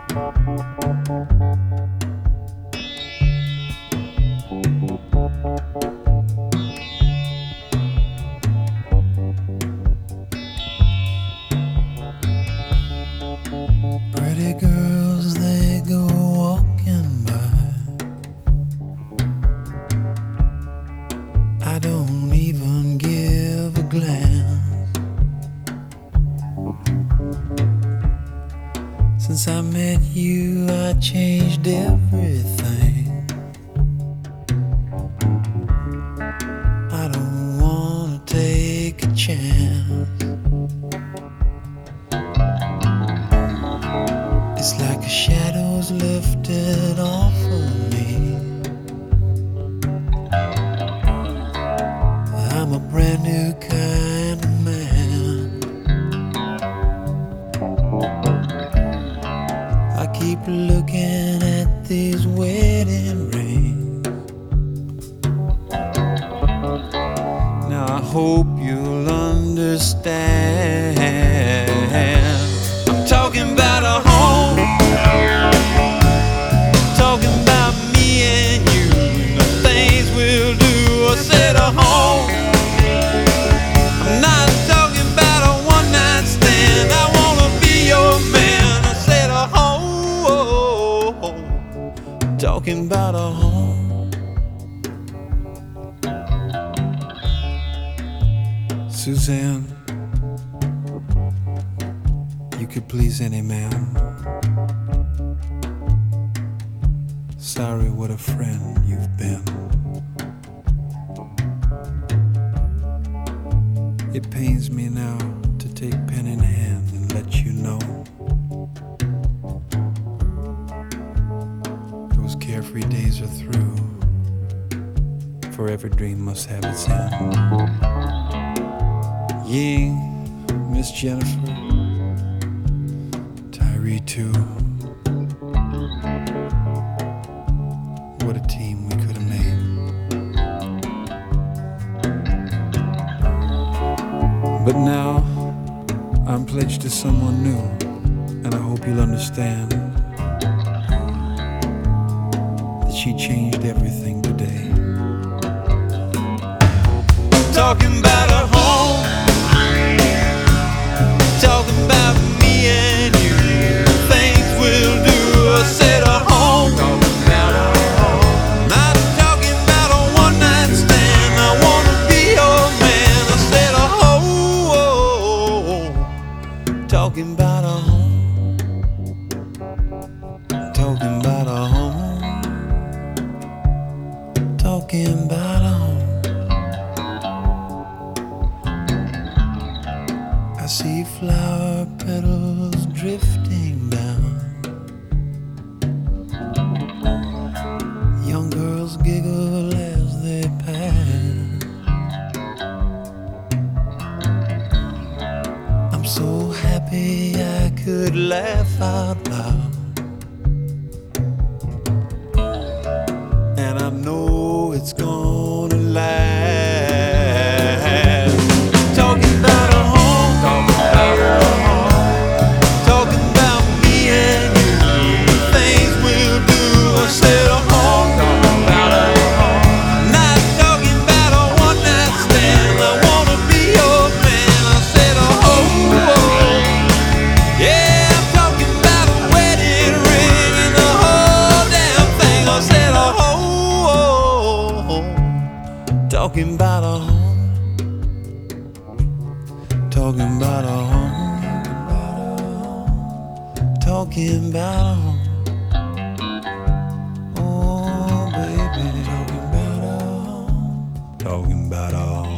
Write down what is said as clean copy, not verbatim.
Pretty girls, they go walking by. I don't even give a glance. Since I met you, I changed everything. I don't wanna take a chance. It's like a shadow's lifted off of me. I'm a brand new kind of man. I keep looking at these wedding rings. Now I hope you'll understand. I'm talking about a home, talking about me and you, and the things we'll do. I said a home. I'm not talking about a one-night stand. I wanna be your man. I said a home, talking about a home. Suzanne, you could please any man. Sorry, what a friend you've been. It pains me now to take pen in hand and let you know those carefree days are through, for every dream must have its end. Ying, Miss Jennifer, Tyree too. What a team we could have made. But now I'm pledged to someone new, and I hope you'll understand that she changed everything today. Talking about a home, talking about me and you, things we'll do. I said a home, not talking about a one-night stand. I wanna be your man. I said a home, talking about a home, talking about a home, talking about a home. I see flower petals drifting down. Young girls giggle as they pass. I'm so happy I could laugh out loud, and I know it's gonna last. Talking about a home, talking about me and you, things we'll do. I said a home, not talking about a one-night stand. I wanna be your man. I said a home, yeah, I'm talking about a wedding ring and the whole damn thing. I said a home, talking about a home, talking about a home, talking about a home. Oh, baby, talking about a home, talking about a home.